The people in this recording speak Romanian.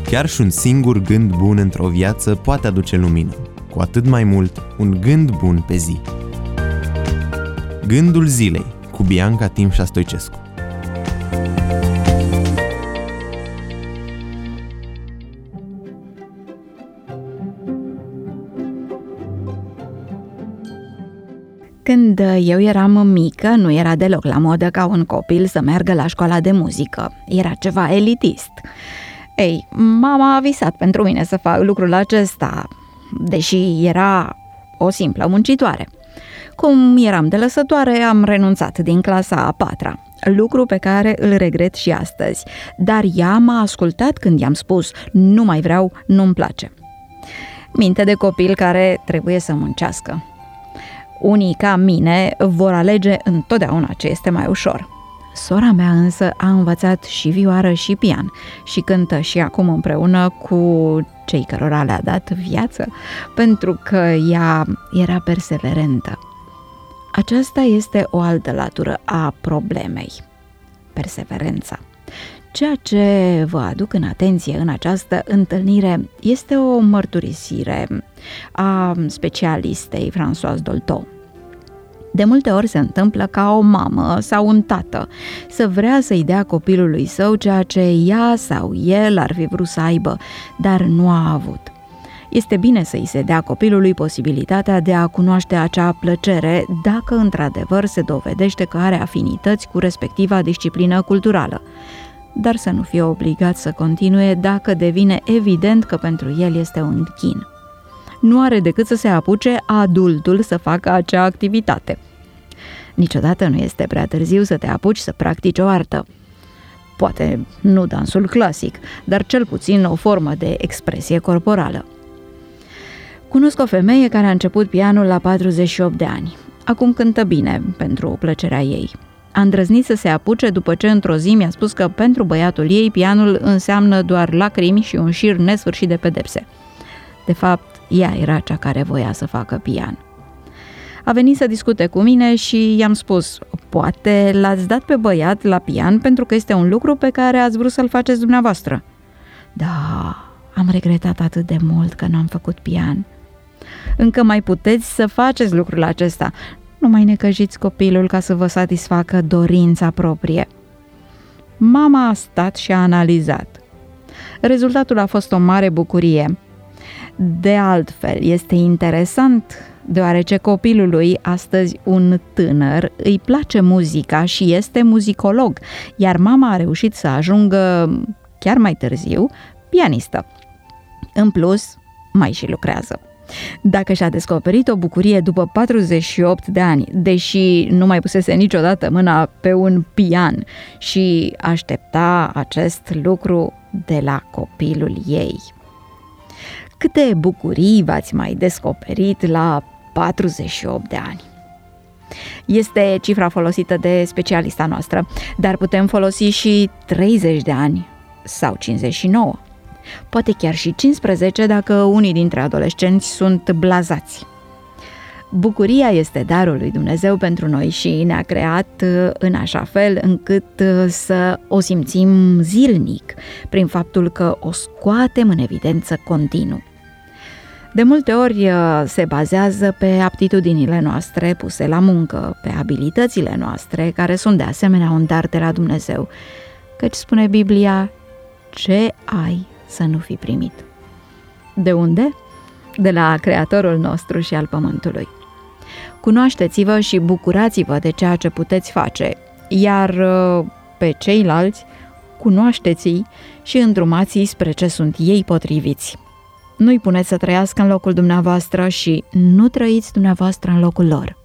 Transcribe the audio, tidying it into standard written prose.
Chiar și un singur gând bun într-o viață poate aduce lumină, cu atât mai mult un gând bun pe zi. Gândul zilei cu Bianca Timșa Stoicescu. Când eu eram mică, nu era deloc la modă ca un copil să meargă la școala de muzică. Era ceva elitist. Ei, mama a visat pentru mine să fac lucrul acesta, deși era o simplă muncitoare. Cum eram de lăsătoare, am renunțat din clasa a 4-a, lucru pe care îl regret și astăzi, dar ea m-a ascultat când i-am spus: nu mai vreau, nu-mi place. Minte de copil care trebuie să muncească. Unii ca mine vor alege întotdeauna ce este mai ușor. Sora mea însă a învățat și vioară și pian și cântă și acum împreună cu cei cărora le-a dat viață, pentru că ea era perseverentă. Aceasta este o altă latură a problemei, perseverența. Ceea ce vă aduc în atenție în această întâlnire este o mărturisire a specialistei Françoise Dolto. De multe ori se întâmplă ca o mamă sau un tată să vrea să-i dea copilului său ceea ce ea sau el ar fi vrut să aibă, dar nu a avut. Este bine să-i se dea copilului posibilitatea de a cunoaște acea plăcere dacă într-adevăr se dovedește că are afinități cu respectiva disciplină culturală, dar să nu fie obligat să continue dacă devine evident că pentru el este un chin. Nu are decât să se apuce adultul să facă acea activitate. Niciodată nu este prea târziu să te apuci să practici o artă. Poate nu dansul clasic, dar cel puțin o formă de expresie corporală. Cunosc o femeie care a început pianul la 48 de ani. Acum cântă bine, pentru plăcerea ei. A îndrăznit să se apuce după ce într-o zi mi-a spus că pentru băiatul ei pianul înseamnă doar lacrimi și un șir nesfârșit de pedepse. De fapt, ea era cea care voia să facă pian. A venit să discute cu mine și i-am spus: poate l-ați dat pe băiat la pian pentru că este un lucru pe care ați vrut să-l faceți dumneavoastră. Da, am regretat atât de mult că nu am făcut pian. Încă mai puteți să faceți lucrul acesta. Nu mai necăjiți copilul ca să vă satisfacă dorința proprie. Mama a stat și a analizat. Rezultatul a fost o mare bucurie. De altfel, este interesant, deoarece copilului, astăzi un tânăr, îi place muzica și este muzicolog, iar mama a reușit să ajungă, chiar mai târziu, pianistă. În plus, mai și lucrează. Dacă și-a descoperit o bucurie după 48 de ani, deși nu mai pusese niciodată mâna pe un pian și aștepta acest lucru de la copilul ei. Câte bucurii v-ați mai descoperit la 48 de ani? Este cifra folosită de specialista noastră, dar putem folosi și 30 de ani sau 59. Poate chiar și 15 dacă unii dintre adolescenți sunt blazați. Bucuria este darul lui Dumnezeu pentru noi și ne-a creat în așa fel încât să o simțim zilnic, prin faptul că o scoatem în evidență continuu. De multe ori se bazează pe aptitudinile noastre puse la muncă, pe abilitățile noastre, care sunt de asemenea un dar de la Dumnezeu, căci spune Biblia: ce ai să nu fi primit. De unde? De la Creatorul nostru și al pământului. Cunoașteți-vă și bucurați-vă de ceea ce puteți face, iar pe ceilalți cunoașteți-i și îndrumați-i spre ce sunt ei potriviți. Nu-i puneți să trăiască în locul dumneavoastră și nu trăiți dumneavoastră în locul lor.